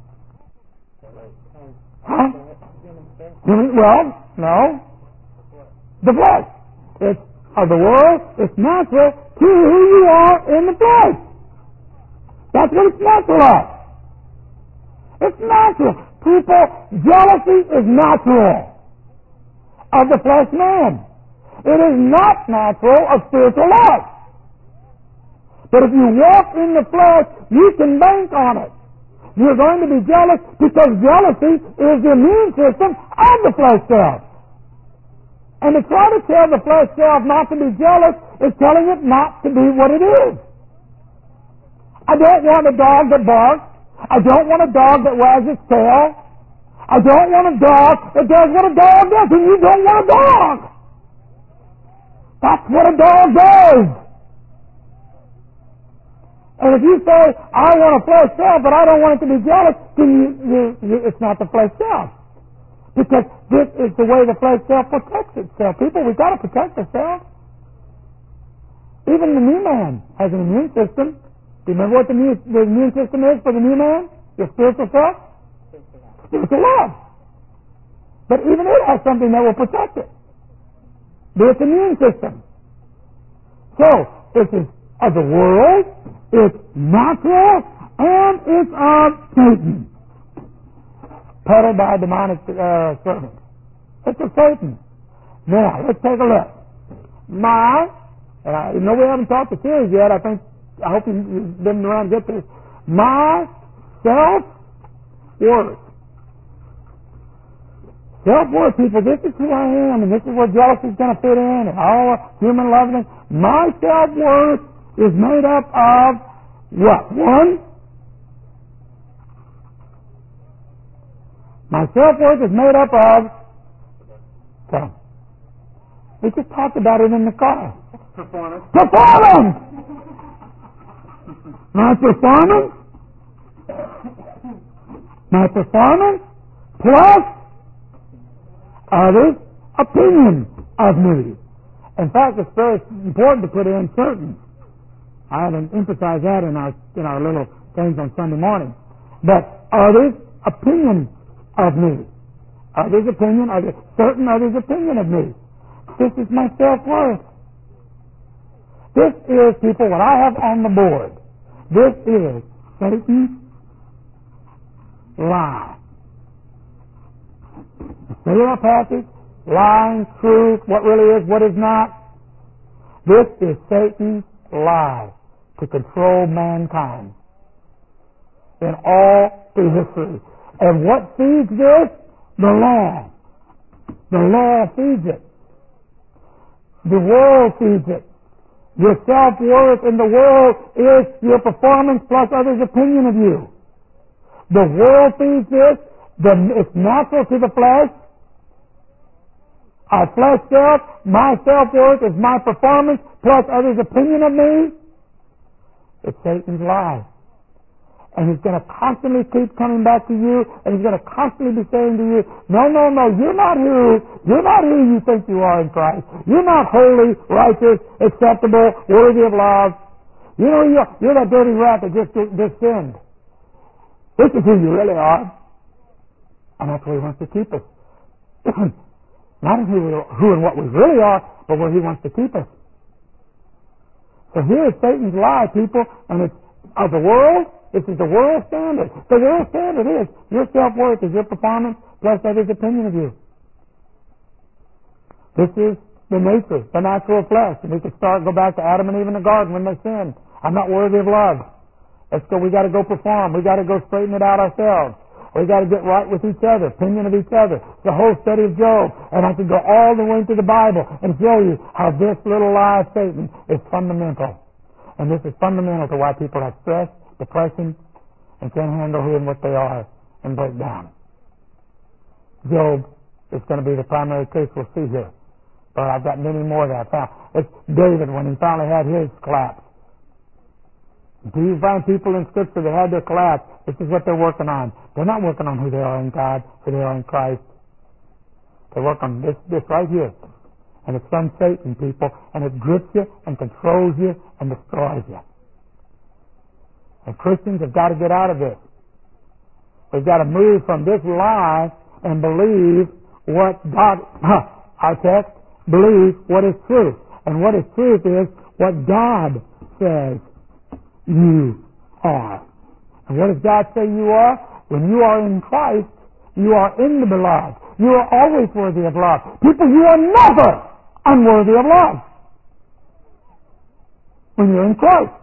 Huh? Well, no. The flesh. It's of the world. It's natural to who you are in the flesh. That's what it's natural of. It's natural. People, jealousy is natural of the flesh man. It is not natural of spiritual life. But if you walk in the flesh, you can bank on it. You're going to be jealous because jealousy is the immune system of the flesh self. And to try to tell the flesh self not to be jealous is telling it not to be what it is. I don't want a dog that barks. I don't want a dog that wags its tail. I don't want a dog that does what a dog does, and you don't want a dog. That's what a dog does. And if you say, I want a flesh self, but I don't want it to be jealous, then it's not the flesh self. Because this is the way the flesh self protects itself. People, we've got to protect ourselves. Even the new man has an immune system. Do you remember what the immune system is for the new man? Your spiritual self? Spiritual love. But even it has something that will protect it. Its immune system. So, this is of the world, it's natural, and it's of Satan. Peddled by demonic servants. It's of Satan. Now, let's take a look. You know we haven't taught the series yet. I hope you've been around to get this. My self-worth. Self-worth, people, this is who I am, and this is where jealousy is going to fit in, and all human loveliness. My self-worth is made up of what? One? My self-worth is made up of... Okay. We just talked about it in the car. Performance. Performance! My performance plus others' opinion of me. In fact, it's very important to put in certain. I haven't emphasized that in our little things on Sunday morning. But others' opinion of me. Certain others' opinion of me. This is my self-worth. This is, people, what I have on the board. This is Satan's lie. The our passage, lying, truth, what really is, what is not. This is Satan's lie to control mankind in all through history. And what feeds this? The law. The law feeds it. The world feeds it. Your self-worth in the world is your performance plus others' opinion of you. The world feeds this. It's natural to the flesh. Our flesh self, my self-worth is my performance plus others' opinion of me. It's Satan's lie. And he's going to constantly keep coming back to you, and he's going to constantly be saying to you, no, you're not who you think you are in Christ. You're not holy, righteous, acceptable, worthy of love. You know, you're that dirty rat that just sinned. This is who you really are. And that's where he wants to keep us. Not in who and what we really are, but where he wants to keep us. So here is Satan's lie, people, and it's of the world. This is the world standard. The world standard is your self-worth is your performance plus others' opinion of you. This is the nature, the natural flesh. And we could go back to Adam and Eve in the garden when they sinned. I'm not worthy of love. We got to go perform. We got to go straighten it out ourselves. We got to get right with each other, opinion of each other. The whole study of Job. And I could go all the way into the Bible and show you how this little lie of Satan is fundamental. And this is fundamental to why people have stress, depression, and can't handle who and what they are and break down. Job is going to be the primary case we'll see here. But I've got many more that I found. It's David when he finally had his collapse. Do you find people in Scripture that had their collapse? This is what they're working on. They're not working on who they are in God, who they are in Christ. They work on this right here. And it's from Satan, people, and it grips you and controls you and destroys you. And Christians have got to get out of this. We've got to move from this lie and believe what God, our text, believe what is truth. And what is truth is what God says you are. And what does God say you are? When you are in Christ, you are in the beloved. You are always worthy of love. People, you are never unworthy of love when you're in Christ.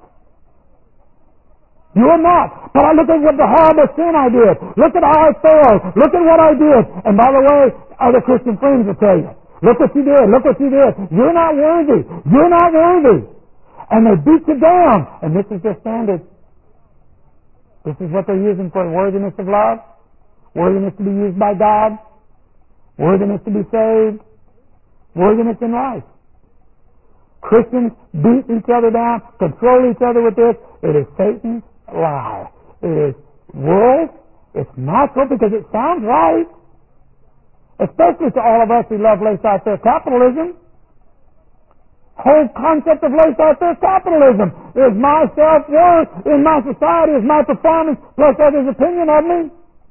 You are not. But I look at what the horrible sin I did. Look at how I failed. Look at what I did. And by the way, other Christian friends will tell you, look what you did. Look what you did. You're not worthy. You're not worthy. And they beat you down. And this is their standard. This is what they're using for worthiness of love. Worthiness to be used by God. Worthiness to be saved. Worthiness in life. Christians beat each other down, control each other with this. It is Satan's lie. It is world. It's natural because it sounds right. Especially to all of us who love laissez-faire capitalism. Whole concept of laissez-faire capitalism is my self-worth in my society, is my performance, plus others' opinion of me.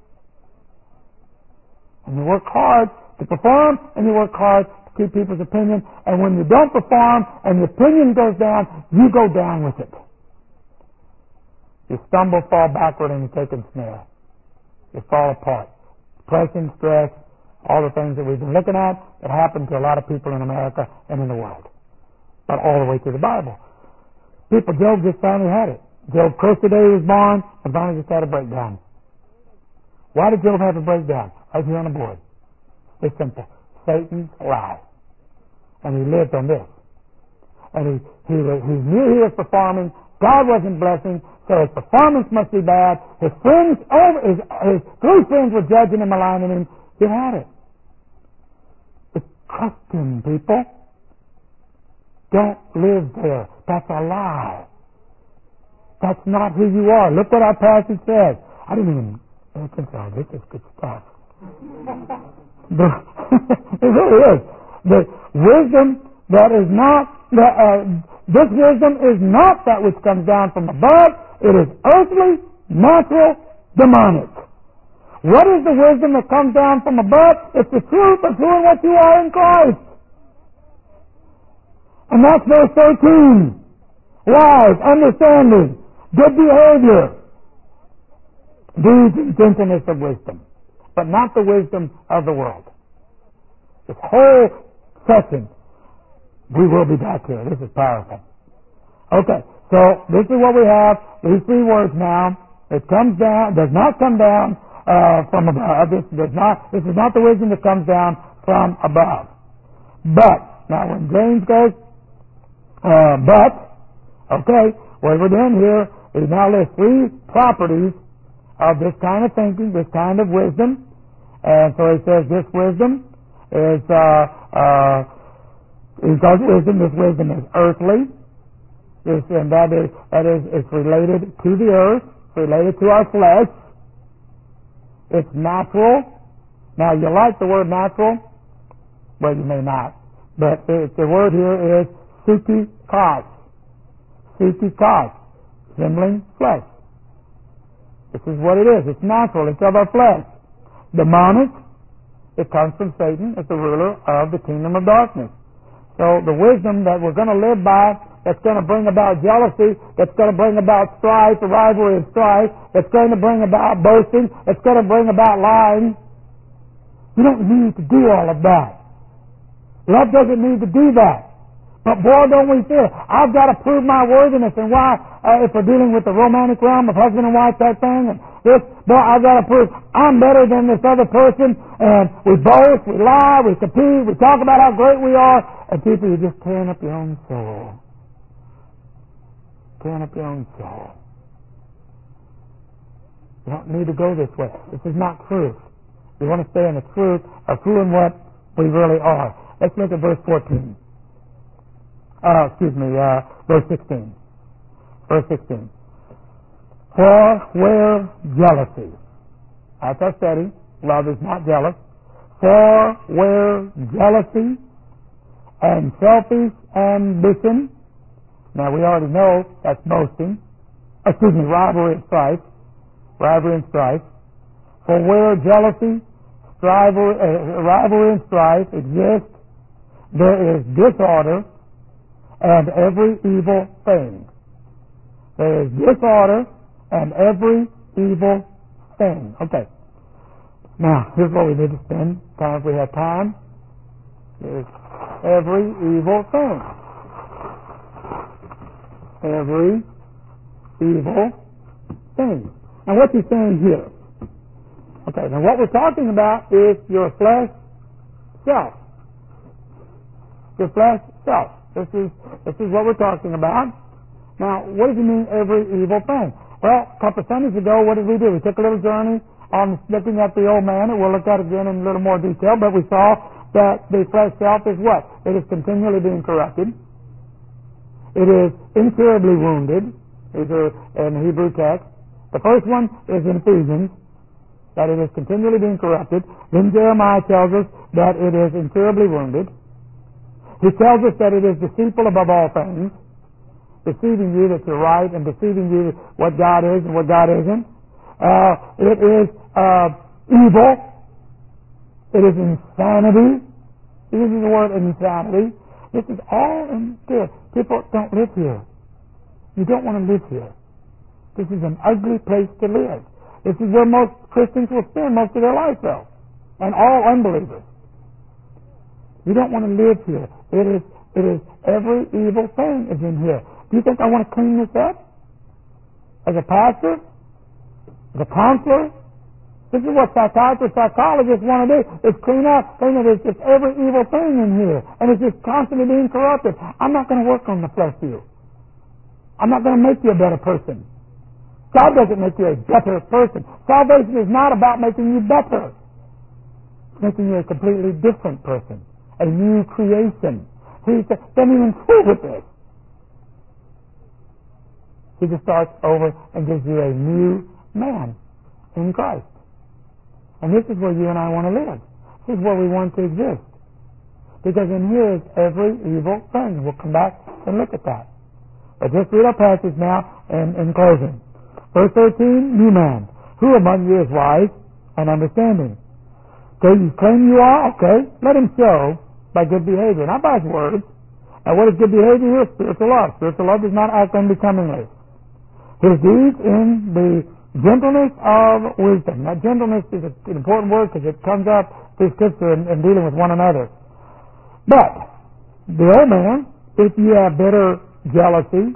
And you work hard to perform, and you work hard to keep people's opinion. And when you don't perform, and the opinion goes down, you go down with it. You stumble, fall backward, and you take a snare. You fall apart. Depression, stress, all the things that we've been looking at that happen to a lot of people in America and in the world. But all the way through the Bible. People, Job just finally had it. Job cursed the day he was born, and finally just had a breakdown. Why did Job have a breakdown? Right here on the board. It's simple. Satan's lie. And he lived on this. And he knew he was performing. God wasn't blessing, so his performance must be bad. His friends, his three friends were judging him, maligning him. He had it. It's custom, people. Don't live there. That's a lie. That's not who you are. Look what our passage says. I didn't even think, oh, this is good stuff. It really is. The wisdom that is not, this wisdom is not that which comes down from above. It is earthly, natural, demonic. What is the wisdom that comes down from above? It's the truth of who and what you are in Christ. And that's verse 13. Wise, understanding, good behavior, deeds and gentleness of wisdom. But not the wisdom of the world. This whole session, we will be back here. This is powerful. Okay, so this is what we have. These three words now. It comes down, does not come down from above. This is not the wisdom that comes down from above. But, now when James goes, okay, what we're doing here is now list three properties of this kind of thinking, this kind of wisdom. And so he says this wisdom is, this wisdom is earthly. It's related to the earth, it's related to our flesh. It's natural. Now, you like the word natural? Well, you may not. But the word here is physikos. Physikos, resembling flesh. This is what it is. It's natural. It's of our flesh. Demonic, it comes from Satan as the ruler of the kingdom of darkness. So the wisdom that we're going to live by, that's going to bring about jealousy, that's going to bring about strife, the rivalry of strife, that's going to bring about boasting, that's going to bring about lying. You don't need to do all of that. Love doesn't need to do that. But boy, don't we feel it. I've got to prove my worthiness, and why, if we're dealing with the romantic realm of husband and wife, that thing, and this, boy, I've got to prove I'm better than this other person, and we boast, we lie, we compete, we talk about how great we are, and people, you're just tearing up your own soul. Tearing up your own soul. You don't need to go this way. This is not truth. We want to stay in the truth of who and what we really are. Let's look at verse 14. Verse 16. Verse 16. For where jealousy, as I study, love is not jealous. For where jealousy and selfish ambition, now we already know that's boasting, rivalry and strife, For where jealousy, rivalry and strife exist, there is disorder and every evil thing. There is disorder and every evil thing. Okay. Now, here's what we need to spend time if we have time. Is every evil thing. Every evil thing. Now, what's he saying here? Okay, now what we're talking about is your flesh self. Your flesh self. This is what we're talking about. Now, what does he mean, every evil thing? Well, a couple of Sundays ago, what did we do? We took a little journey on looking at the old man, and we'll look at it again in a little more detail, but we saw that the flesh self is what? It is continually being corrupted. It is incurably wounded. These are in the Hebrew text. The first one is in Ephesians, that it is continually being corrupted. Then Jeremiah tells us that it is incurably wounded. He tells us that it is deceitful above all things, deceiving you that you're right and deceiving you what God is and what God isn't. It is evil. It is insanity. He uses the word insanity. This is all in here. People don't live here. You don't want to live here. This is an ugly place to live. This is where most Christians will spend most of their life, though, and all unbelievers. You don't want to live here. It is every evil thing is in here. Do you think I want to clean this up? As a pastor? As a counselor? This is what psychiatrists, psychologists want to do, is clean up. There's just every evil thing in here. And it's just constantly being corrupted. I'm not going to work on the flesh you. I'm not going to make you a better person. God doesn't make you a better person. Salvation is not about making you better. It's making you a completely different person. A new creation. He doesn't even fool with this. He just starts over and gives you a new man in Christ. And this is where you and I want to live. This is where we want to exist. Because in here is every evil thing. We'll come back and look at that. But just read our passage now in closing. Verse 13, new man. Who among you is wise and understanding? Okay, you claim you are? Okay, let him show by good behavior, not by his words. And what is good behavior here? Spiritual love. Spiritual love does not act unbecomingly. His deeds in the gentleness of wisdom. Now, gentleness is an important word because it comes up through Scripture in dealing with one another. But the old man, if you have bitter jealousy,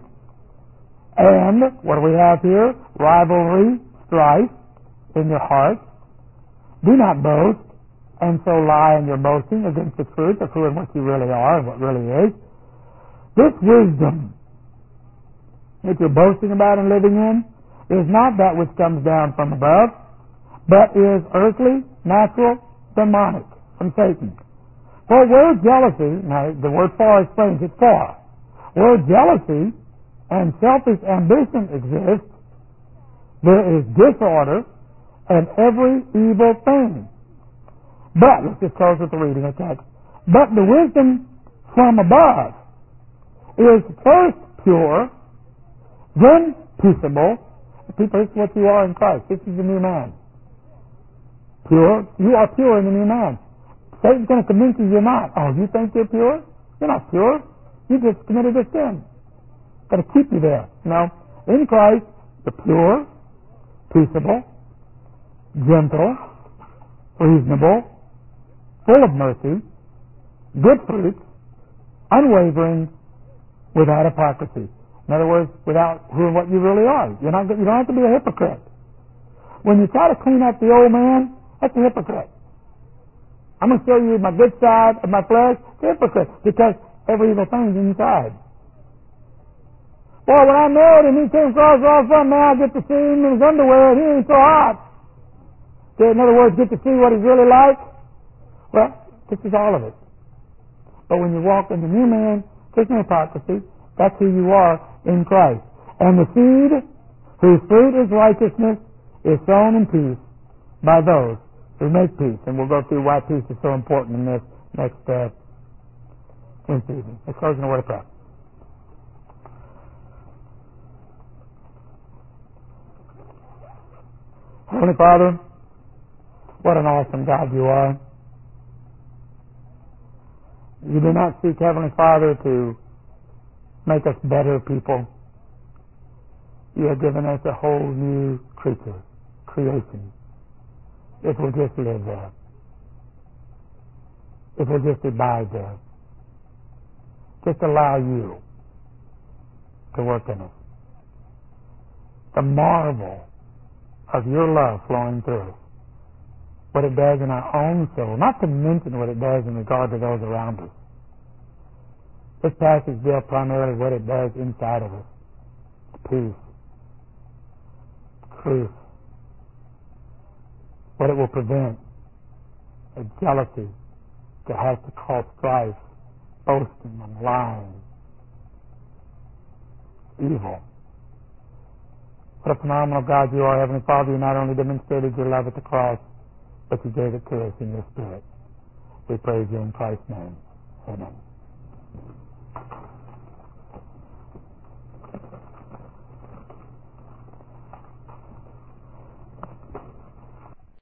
and what do we have here? Rivalry, strife in your heart. Do not boast, and so lie in your boasting against the truth of who and what you really are and what really is. This wisdom that you're boasting about and living in is not that which comes down from above, but is earthly, natural, demonic, from Satan. For where jealousy, now the word for explains it for, where jealousy and selfish ambition exist, there is disorder and every evil thing. But, let's just close with the reading of the text. But the wisdom from above is first pure, then peaceable. People, this is what you are in Christ. This is the new man. Pure. You are pure in the new man. Satan's going to convince you you're not. Oh, you think you're pure? You're not pure. You just committed a sin. Got to keep you there. No. In Christ, you're pure, peaceable, gentle, reasonable, full of mercy, good fruits, unwavering, without hypocrisy. In other words, without who and what you really are. You don't have to be a hypocrite. When you try to clean up the old man, that's a hypocrite. I'm going to show you my good side of my flesh. It's a hypocrite because every evil thing is inside. Boy, when I married him, he came across all of a sudden, now I get to see him in his underwear, and he ain't so hot. So in other words, get to see what he's really like. Well, this is all of it. But when you walk in the new man, there's no hypocrisy. That's who you are in Christ. And the seed whose fruit is righteousness is sown in peace by those who make peace. And we'll go through why peace is so important in this next Wednesday evening. Let's close in a word of prayer. Heavenly Father, What an awesome God you are. You do not seek, Heavenly Father, to make us better people. You have given us a whole new creation. If we'll just live there. If we'll just abide there. Just allow you to work in us. The marvel of your love flowing through us. What it does in our own soul, not to mention what it does in regard to those around us. This passage deals primarily what it does inside of us. Peace. Truth. What it will prevent. A jealousy that has to cause strife, boasting and lying. Evil. What a phenomenal God you are, Heavenly Father. You not only demonstrated your love at the cross, but you gave it to us in your Spirit. We praise you in Christ's name. Amen.